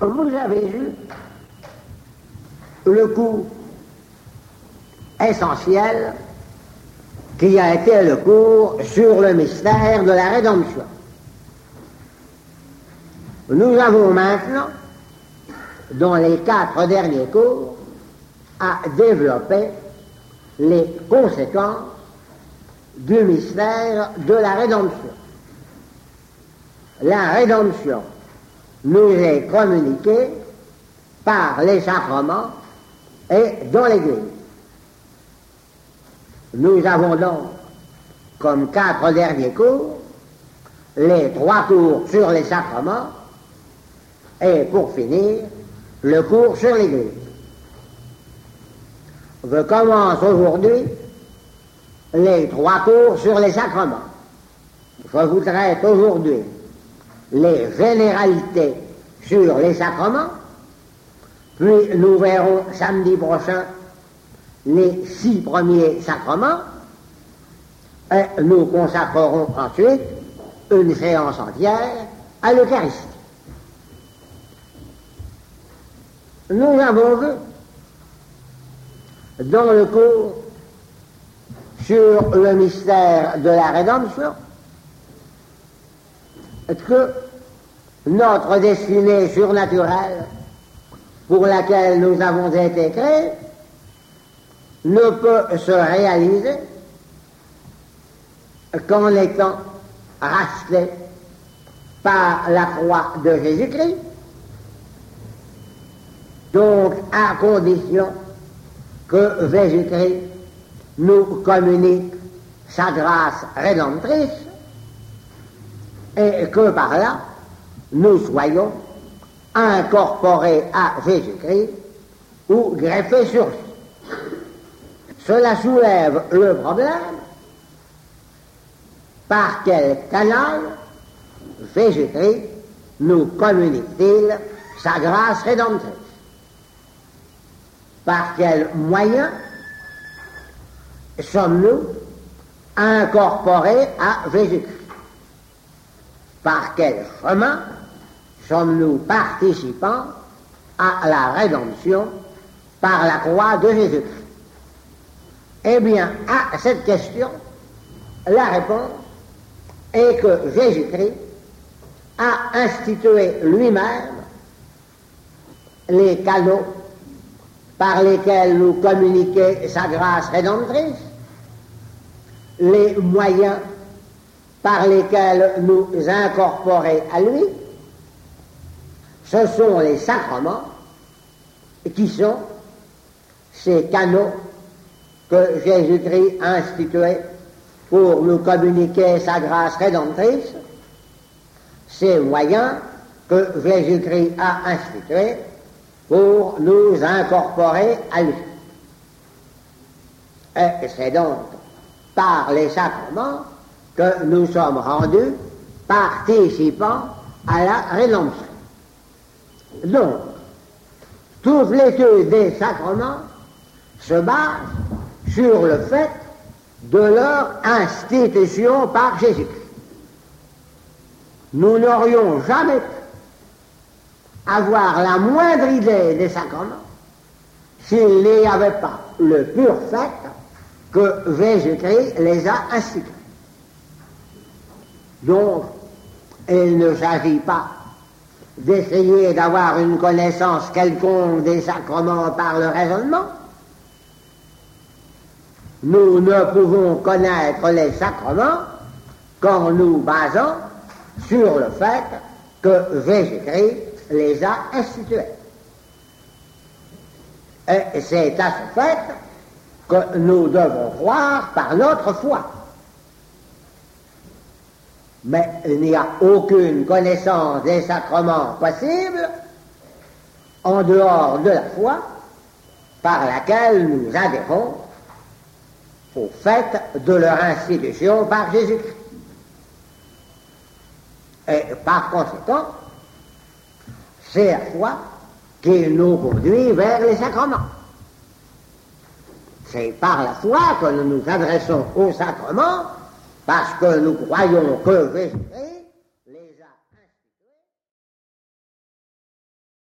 Vous avez vu le cours essentiel qui a été le cours sur le mystère de la rédemption. Nous avons maintenant, dans les 4 derniers cours, à développer les conséquences du mystère de la rédemption. La rédemption nous est communiquée par les sacrements et dans l'Église. Nous avons donc, comme 4 derniers cours, les 3 cours sur les sacrements et, pour finir, le cours sur l'Église. Je commence aujourd'hui les 3 cours sur les sacrements. Je vous traite aujourd'hui les généralités sur les sacrements, puis nous verrons samedi prochain les 6 premiers sacrements, et nous consacrerons ensuite une séance entière à l'Eucharistie. Nous avons vu dans le cours sur le mystère de la rédemption que notre destinée surnaturelle pour laquelle nous avons été créés ne peut se réaliser qu'en étant rachetés par la croix de Jésus-Christ, donc à condition que Jésus-Christ nous communique sa grâce rédemptrice et que par là nous soyons incorporés à Jésus-Christ ou greffés sur lui. Cela soulève le problème: par quel canal Jésus-Christ nous communique-t-il sa grâce rédemptrice? Par quel moyen sommes-nous incorporés à Jésus-Christ? Par quel chemin sommes-nous participants à la rédemption par la croix de Jésus-Christ? Eh bien, à cette question, la réponse est que Jésus-Christ a institué lui-même les canaux par lesquels nous communiquer sa grâce rédemptrice, les moyens par lesquels nous incorporer à lui. Ce sont les sacrements qui sont ces canaux que Jésus-Christ a institués pour nous communiquer sa grâce rédemptrice, ces moyens que Jésus-Christ a institués pour nous incorporer à lui. Et c'est donc par les sacrements que nous sommes rendus participants à la rédemption. Donc, toute l'étude des sacrements se base sur le fait de leur institution par Jésus-Christ. Nous n'aurions jamais pu avoir la moindre idée des sacrements s'il n'y avait pas le pur fait que Jésus-Christ les a institués. Donc, il ne s'agit pas d'essayer d'avoir une connaissance quelconque des sacrements par le raisonnement. Nous ne pouvons connaître les sacrements qu'en nous basant sur le fait que Jésus-Christ les a institués. Et c'est à ce fait que nous devons croire par notre foi. Mais il n'y a aucune connaissance des sacrements possible en dehors de la foi par laquelle nous adhérons au fait de leur institution par Jésus-Christ. Et par conséquent, c'est la foi qui nous conduit vers les sacrements. C'est par la foi que nous nous adressons aux sacrements, parce que nous croyons que Jésus-Christ